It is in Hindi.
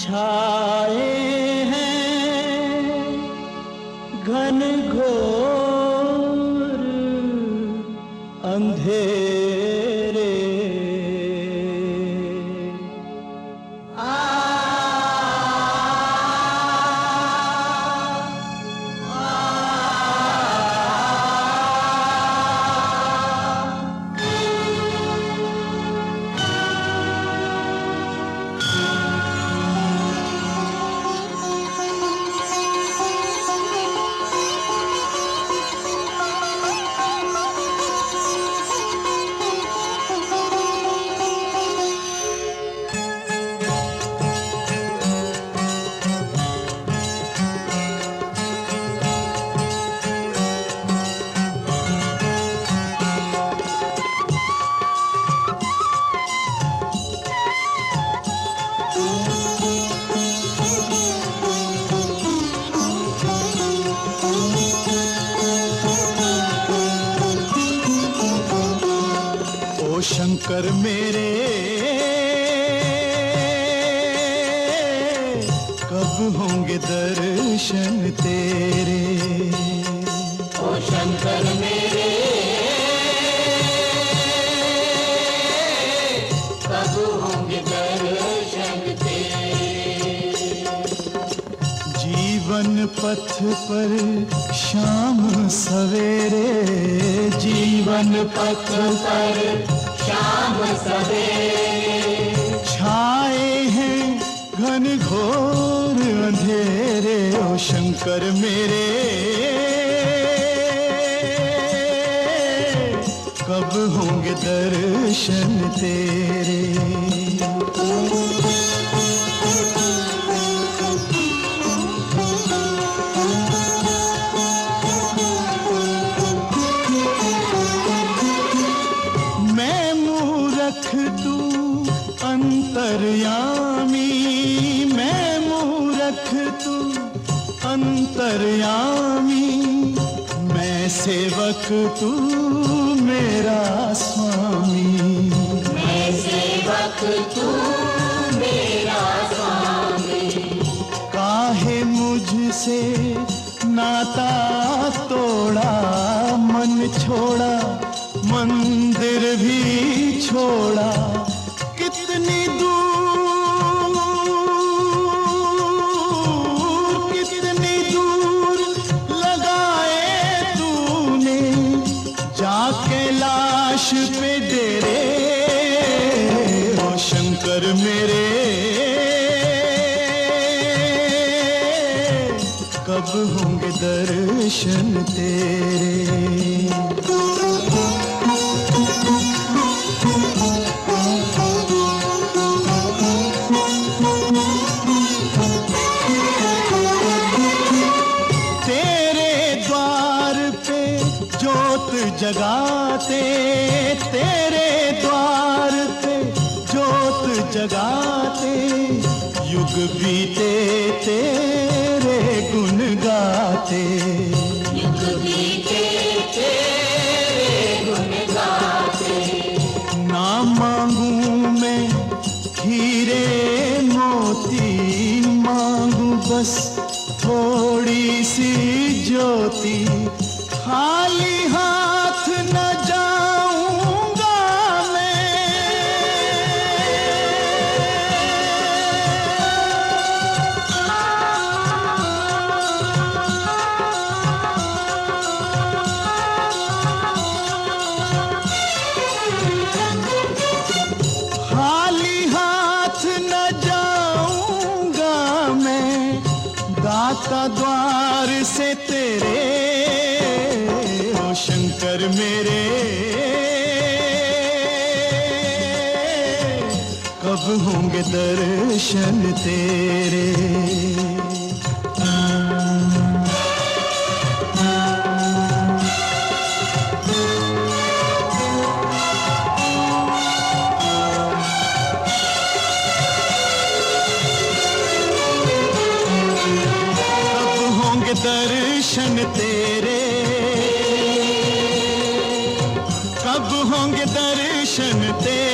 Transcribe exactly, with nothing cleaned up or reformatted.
छाए हैं घन घोर अंधेरे। शंकर मेरे कब होंगे दर्शन तेरे। ओ शंकर मेरे कब होंगे दर्शन तेरे। जीवन पथ पर शाम सवेरे, जीवन पथ पर शाम सवेरे छाए हैं घन घोर अंधेरे। ओ शंकर मेरे कब होंगे दर्शन तेरे। तू अंतर्यामी, मैं मूरख तू अंतर्यामी, मैं सेवक तू मेरा स्वामी। मैं सेवक तू मेरा स्वामी। काहे मुझसे नाता तोड़ा, मन छोड़ा मंदिर भी छोड़ा। कितनी दूर कितनी दूर लगाए तूने जाके लाश पे डेरे। ओ शंकर मेरे कब होंगे दर्शन तेरे। जगाते तेरे द्वार पे जोत जगाते, युग बीते तेरे गुण गाते। युग बीते तेरे गुण गाते। ना मांगू मैं हीरे मोती, मांगू बस थोड़ी सी ज्योति। खाली हाथ न जाऊंगा मैं, खाली हाथ न जाऊंगा मैं, दाता द्वार से तेरे। शंकर मेरे कब होंगे दर्शन तेरे। कब होंगे दर्शन तेरे। कब होंगे दर्शन तेरे।